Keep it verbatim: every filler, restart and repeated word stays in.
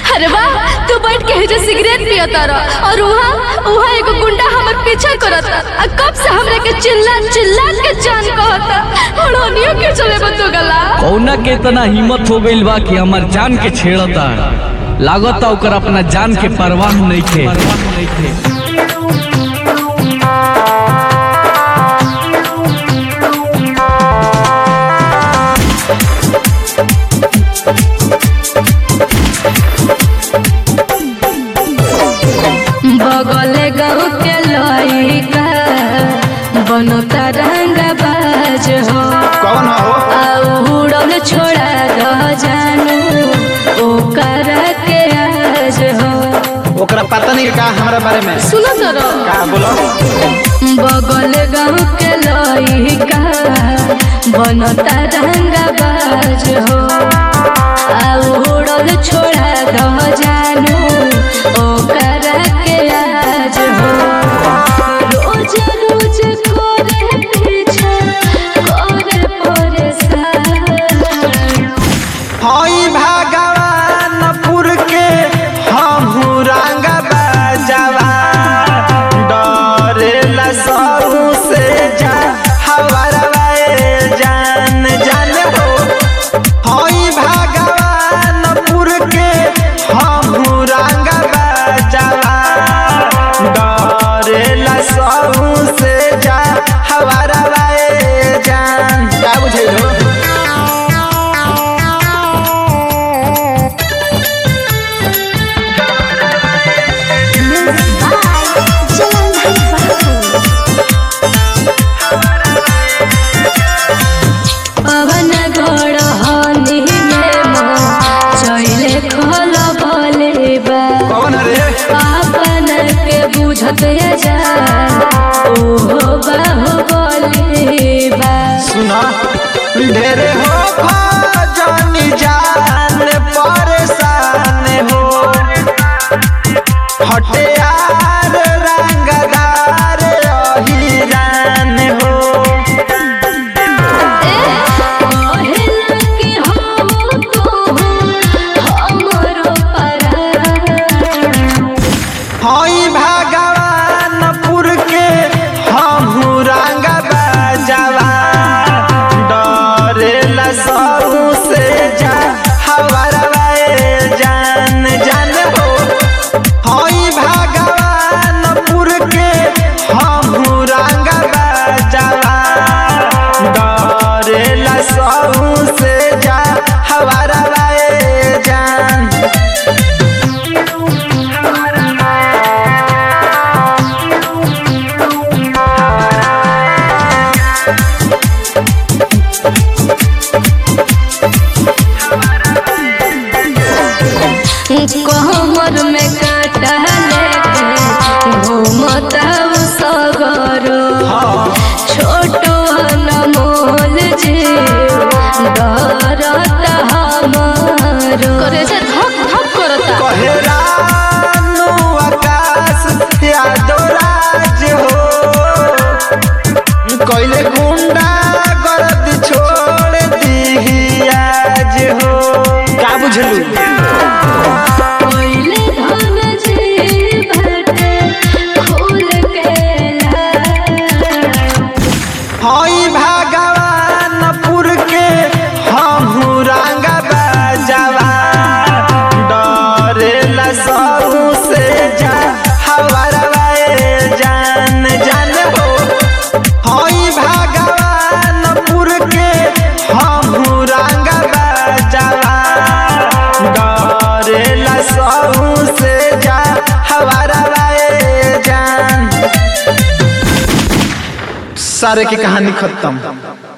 अरे वाह, तू बैठ के जो सिगरेट पियता रह और वहाँ वहाँ एगो गुंडा हमर पीछा करता आ कब से हमरे के चिल्ला चिल्ला के जान कहता और ओनियो के चले बतो गला। कौना के इतना हिम्मत हो गइल बा कि हमर जान के छेड़ता, लागता ओकर अपना जान के परवाह नहीं थे। बगले गाँव के लइका बनता रंग बाज हो, कौन हो उड़ल छोड़ा द जानू ओकर के आज हो। ओकरा पता नहीं का हमरा बारे में सुनो जरा का बोलो। बगल गाँव के लइका बनता रंग बाज हो, उड़ल छोड़ा द जानू ओकर के आज हो। रोज रोज करे पीछा करे परेशान, हई भगवानपुर के हमहू रंग बजावा, डरेला सबू से जा हवरवा जान जान हो। हई भगवानपुर के हमहू रंग बजावा, डरेला सबू से जा हवरवा जान। का बुझे हो पवन गड़ हनी में चले खल बले बा, कौन रे आपन के बुझत जा ओहो बाहो बले बा। सुना ढेरे हो जानी जान परेशान हो, हटे यार रंगदार अहिरान हो। हई भगवानपुर के हमहू रंग बजावा, डरेला सबू से जा हवरवा जान जान हो। हई भगवानपुर के हमहू रंग बजावा, डरेला सबू से जा हवरवा जान। कमर में काटा लेके घूमता सगरो, छोटो अनमोल जी डरता हमारो करे से धक धक करता। कहे रानू आकाश यादव राज हो, कैले गुंडा गर्द छोड़ दी आज हो। का बुझलू कोइले धन जी भटे खोल के ला, हई भगवानपुर के हमहू रंग बजावा, डरेला सबू से जा हवरवा जान जान हो। हई भगवानपुर के हमहू रंग बजावा, डरेला सबू से जा हवरवा जान। सारे की कहानी खत्म।